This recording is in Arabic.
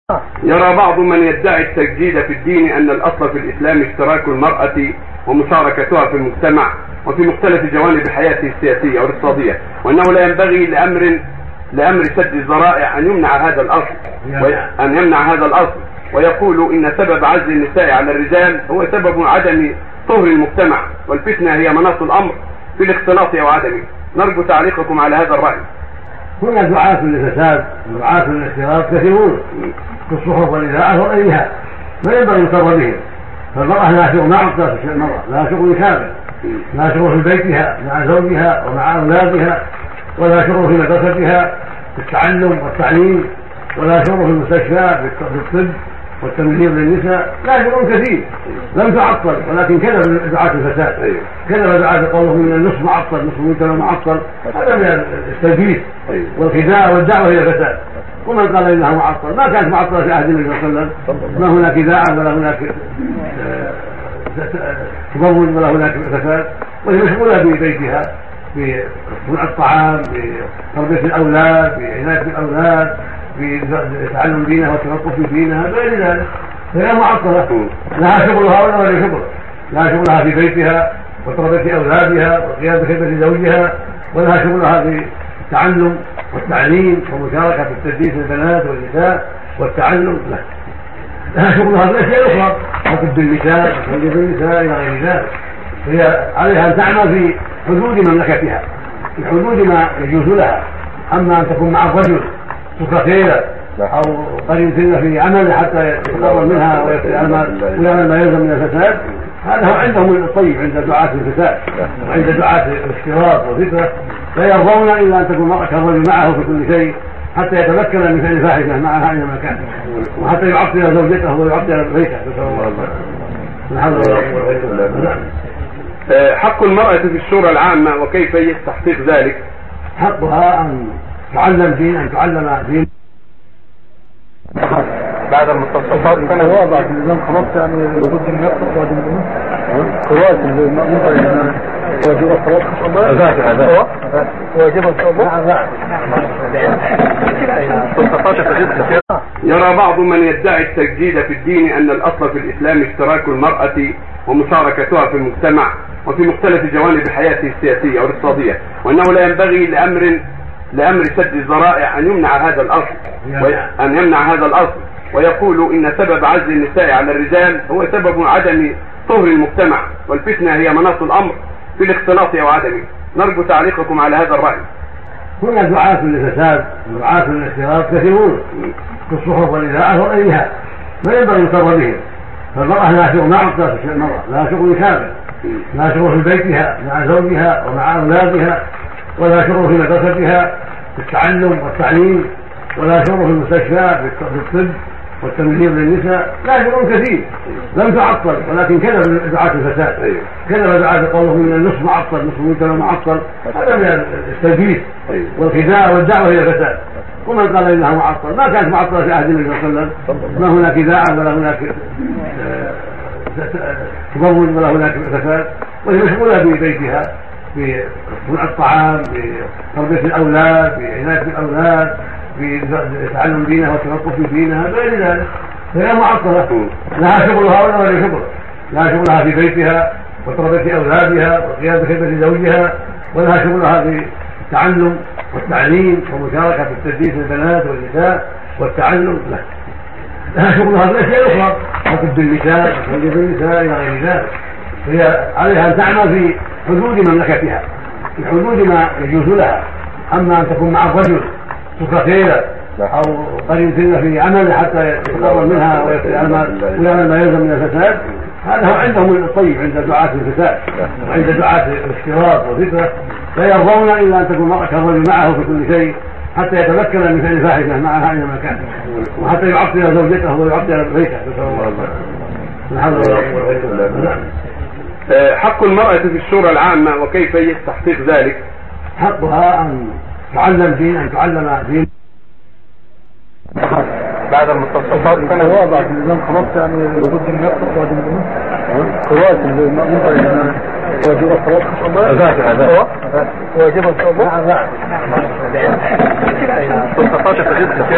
يرى بعض من يدعي التجديد في الدين أن الأصل في الإسلام اشتراك المرأة ومشاركتها في المجتمع وفي مختلف جوانب حياته السياسية والاقتصادية، وأنه لا ينبغي لأمر سد الذرائع أن يمنع هذا الأصل ويقول إن سبب عزل النساء على الرجال هو سبب عدم طهر المجتمع، والفتنة هي مناط الأمر في الاختلاط أو عدمه. نرجو تعليقكم على هذا الرأي. هنا دعاة للفساد ودعاة للاختلاط كثيرون في الصحف والإذاعة وغيرها، ما ينبغي يضطر بهم. فالمرأة لا شغل مع المرأة، لا شغل شامل، لا شغل في بيتها مع زوجها ومع أولادها، ولا شغل في مدرستها في التعلم والتعليم، ولا شغل في المستشفى في الطب والتمريض للنساء. لا شغل كثير لم تعطل، ولكن كذب دعاة الفساد، كذب دعاة قولهم ان النصف معطل نصف المجتمع معطل. هذا من التلبيس والخداع والدعوه الى الفساد. ومن قال انها معطل ما كانت معطله في عهد النبي صلى الله عليه وسلم، ما هناك خداع ولا هناك تمول ولا هناك فساد، وهي مشغوله ببيتها في صنع الطعام، بتربيه الاولاد، بعنايه بالاولاد، بتعلم دينها والتفقه في دينها، غير ذلك. فهي معطله، لها شغلها ولا غير شغل، لها شغلها في بيتها وتربيه اولادها والقيام بخدمه زوجها، ولها شغلها في التعلم والتعليم ومشاركه في التدريس للبنات والنساء والتعلم. لها شغلها في الاشياء الاخرى، حفظ النساء وتربيه النساء الى غير ذلك. فهي عليها ان تعمل في حدود مملكتها، في حدود ما يجوز لها. اما ان تكون مع الرجل سكرتيرة او قرين سنة في عمل حتى يتقرب منها ويعمل ما يلزم من الفساد، هذا هو عندهم الطيب عند دعاة الفساد وعند دعاة الاختلاط والفتنة. لا يرضون الا ان تكون المرأة كالرجل معه في كل شيء، حتى يتمكن من فعل فاحشة معها اينما كان، وحتى يعطل زوجته ويعطل بيته. حق المرأة في الشورى العامة وكيف تحقيق ذلك؟ حقها ان تعلم دين، ان تعلم دين. بعد المتصفات كان واضح في النظام خلاص، يعني وجود النقص وعدم القوات المنطقة واجب الصلاة ان شاء الله. واجب ان شاء الله. يرى بعض من يدعي التجديد في الدين أن الأصل في الإسلام اشتراك المرأة ومشاركتها في المجتمع وفي مختلف جوانب حياته السياسية والاقتصادية، وأنه لا ينبغي لأمر سد الذرائع أن يمنع هذا الأصل ويقول إن سبب عزل النساء على الرجال هو سبب عدم طهر المجتمع، والفتنة هي مناط الأمر في الاختلاط أو عدمه. نرجو تعليقكم على هذا الرأي. هنا دعاة للفساد ودعاة للاختلاط كثيرون في الصحف والإذاعة وغيرها، ما ينبغي يضطر بهم. فالمرأة لا شغل مع المرأة، لا شغل شامل، لا شغل في بيتها مع زوجها ومع أولادها، ولا شغل في مدرستها في التعلم والتعليم، ولا شغل في المستشفى في الطب والتمريض للنساء. لا شغل كثير لم تعطل، ولكن كذب دعاة الفساد، كذب دعاة قولهم ان النصف معطل نصف المجتمع معطل. هذا من التلبيس والخداع والدعوه الى الفساد. ومن قال انها معطل ما كانت معطله في عهد النبي صلى الله عليه وسلم، ما هناك خداع ولا هناك تمول ولا هناك فساد، وهي مشغوله ببيتها في صنع الطعام، بتربيه الاولاد، بعنايه بالاولاد، بتعلم دينها والتفقه في دينها، غير ذلك. فهي معطله، لها شغلها ولا غير شغل، لها شغلها في بيتها وتربيه اولادها والقيام بخدمه زوجها، ولها شغلها في التعلم والتعليم ومشاركه في التدريس للبنات والنساء والتعلم. لها شغلها في الاشياء الاخرى، حفظ النساء وتربيه النساء الى غير ذلك. فهي عليها ان تعمل في حدود مملكتها، في حدود ما يجوز لها. اما ان تكون مع الرجل سكرتيرة او قرين سنة في عمل حتى يتقرب منها ويعمل ما يلزم من الفساد، هذا هو عندهم الطيب عند دعاة الفساد وعند دعاة الاختلاط والفتنة. لا يرضون الا ان تكون المرأة كالرجل معه في كل شيء، حتى يتمكن من فعل فاحشة معها اينما كان، وحتى يعطل زوجته ويعطل بيته. حق المرأة في الشورى العامة وكيف تحقيق ذلك؟ حقها ان تعلم دين، ان تعلم دين. بعد المتصفات كان واضح في النظام خلاص، يعني وجود النقص وعدم القوات المنطقة واجب الصلاة ان شاء الله. واجب ان شاء الله.